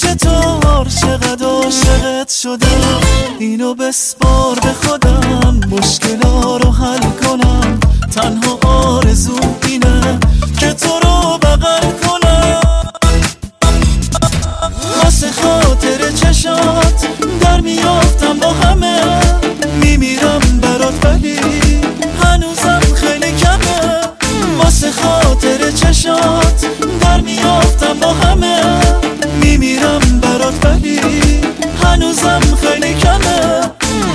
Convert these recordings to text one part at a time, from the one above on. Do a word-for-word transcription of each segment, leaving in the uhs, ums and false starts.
چطور چقدر عاشقت شدم. اینو بسپار به خودم، مشکلا رو حل کنم. تنها آرزو اینه که تو رو بغل کنم. واسه خاطر چشات در میافتم با همه، میمیرم برات ولی هنوزم خیلی کمه. واسه خاطر چشات در میافتم با همه، میمیرم برات ولی هنوزم خیلی کمه.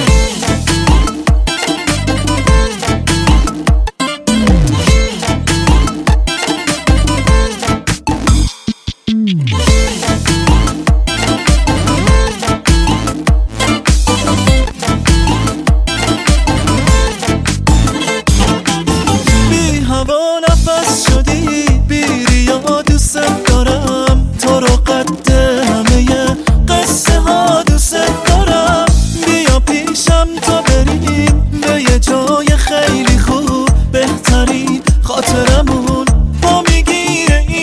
بی هوا نفس شدی، بی ریا دوست دارم. تو رو قد همه قصه ها دوست دارم. بیا پیشم تا بریم به یه جای خیلی خوب، بهترین خاطرمون با میگیره این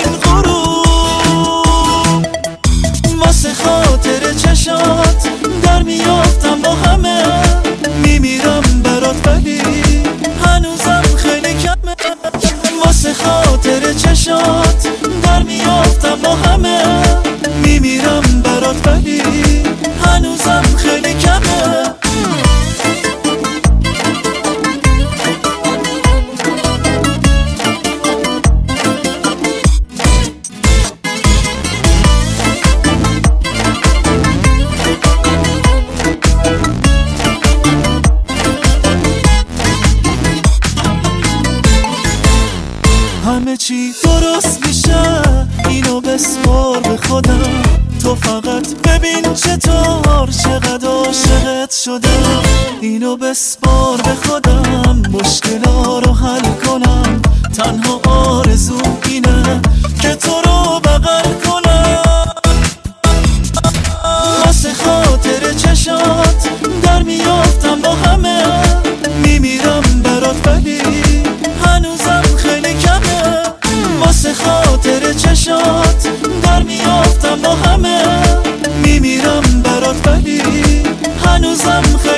غروب. واسه خاطر چشات در میافتم با همه، میمیرم برات ولی هنوزم خیلی کمه. واسه خاطر چشات در میافتم با همه، میمیرم برات ولی هنوزم خیلی کمه. همه چی درست میشه، اینو بسپار به خودم. تو فقط ببین چطور چقدر عاشقت شدم. اینو بسپار به خودم، مشکلا رو حل کنم. تنها آرزو اینه که تو رو بغل کنم. واسه خاطر چشات در میافتم با همه، میمیرم برات ولی هنوزم خیلی کمه. واسه خاطر چشات در میافتم با همه، میمیرم برات ولی هنوزم خیلی